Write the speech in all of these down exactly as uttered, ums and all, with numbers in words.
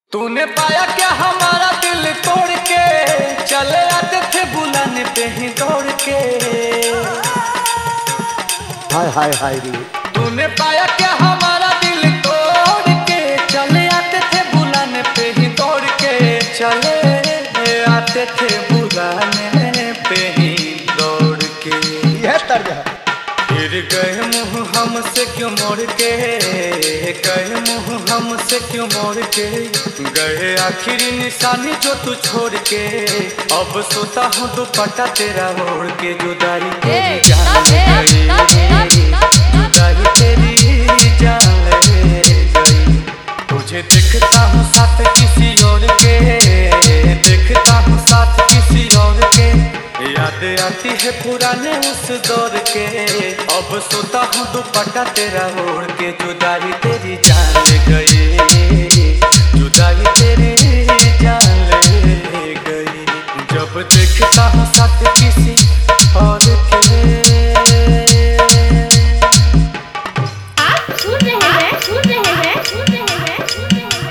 तूने पाया क्या हमारा दिल तोड़ के, चले आते थे बुलाने पे ही दौड़ के। हाय हाय हाय रे। तूने पाया क्या हमारा दिल तोड़ के, चले आते थे बुलाने पे ही दौड़ के। चले आते थे बुलाने पे ही दौड़ के। यह तर्ज है। फिर गए मुँह हमसे क्यों मोड़ के, गए मुँह हमसे क्यों मोड़ के। गए आखिरी निशानी जो तू छोड़ के। अब सोता हूँ दुपट्टा तेरा ओढ़ के। जुदाई तेरी जान ले गई, जुदाई तेरी जान ले गई। तुझे देखता हूँ साथ किसी और के, देखता हूँ साथ किसी और के। याद आती है पुराने उस दौर के। अब सोता हूँ दुपट्टा तेरा ओढ़ के। जुदाई तेरी जान ले गई, जुदाई तेरी जान ले गई। जब देखता हूँ साथ किसी और के। आप सुन रहे हैं, सुन रहे हैं, सुन रहे हैं, सुन रहे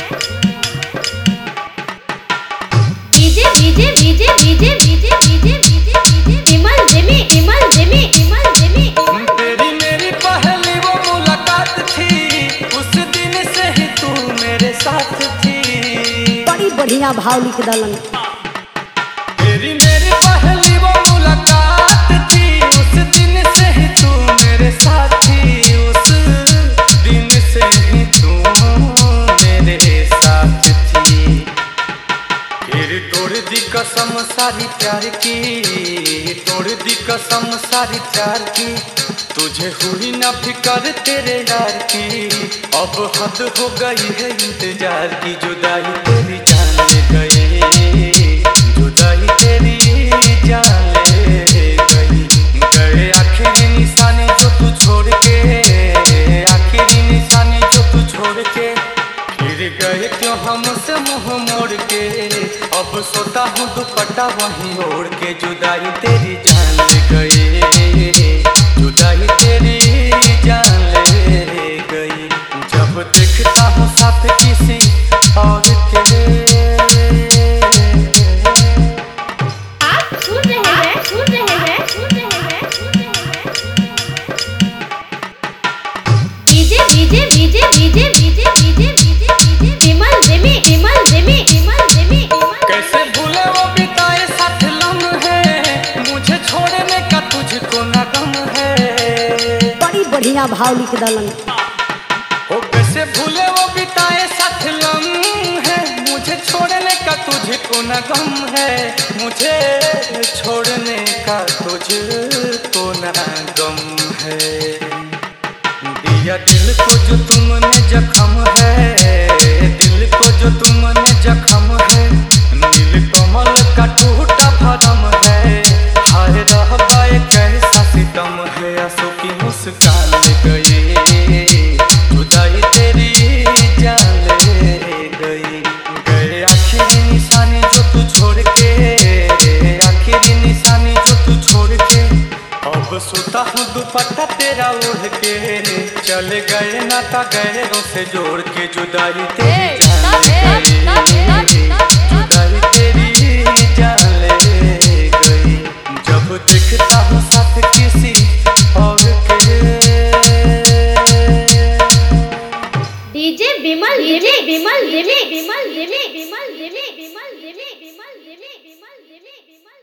हैं। DJ DJ DJ DJ DJ DJ DJ DJ Vimal Jimmy Vimal Jimmy Vimal Jimmy. तेरी मेरी पहली वो मुलाकात थी, उस दिन से ही तू मेरे साथ थी। बड़ी बढ़िया भाव लिख दलन। तेरी मेरी पहली वो मुलाकात थी, उस दिन से ही तू मेरे साथ थी। उस दिन से ही तू मेरे साथ थी। फिर तोड़ दी कसम सारी प्यार की, तोड़ दी कसम सारी प्यार की। तुझे हुई ना फिकर तेरे यार की। अब हद हो गई है इंतजार की। जुदाई तेरी जान ले गई, जुदाई तेरी जान ले गई। गए आखिरी निशानी जो तू छोड़ के, आखिरी निशानी जो तू छोड़ के। फिर गए क्यों हमसे मुंह मोड़ के। अब सोता हूँ दुपट्टा वहीं ओढ़ के। जुदाई तेरी जान ले गई, जुदाई तेरी जान ले गई। जब देखता हूँ साथ किसी और के। आप सुन रहे हैं, सुन रहे हैं, सुन रहे हैं, सुन रहे हैं। DJ DJ DJ DJ DJ DJ DJ DJ Vimal Jimmy Vimal Jimmy Vimal Jimmy. कैसे भूले वो बिताए साथ लम्हे, मुझे छोड़ने का तुझको ना गम है। बड़ी बढ़िया भाव लिख दलन। ओ कैसे भूले वो बिताए साथ लम्हे, मुझे छोड़ने का तुझको न गम है। मुझे छोड़ने का तुझको न गम है। दिया दिल को जो तुमने जख्म है, दिल को जो तुमने जख्म है। नील कमल का टूटा भरम है। हाय रह गए कैसा सितम है। आंसू की मुस्कान ले गई, जुदाई तेरी जान ले गई। गए आखिरी निशानी जो तू छोड़ के, आखिरी निशानी जो तू छोड़ के। अब सोता हूँ दुपट्टा तेरा ओढ़ के। चले गए नाता गहरों से जोड़ के। जुदाई तेरी जान ले गई, जुदाई तेरी जान ले गई। जब देखता हूँ साथ किसी और के। DJ Vimal Jimmy Vimal Jimmy Vimal Jimmy Vimal Jimmy Vimal Jimmy Vimal Jimmy Vimal Jimmy.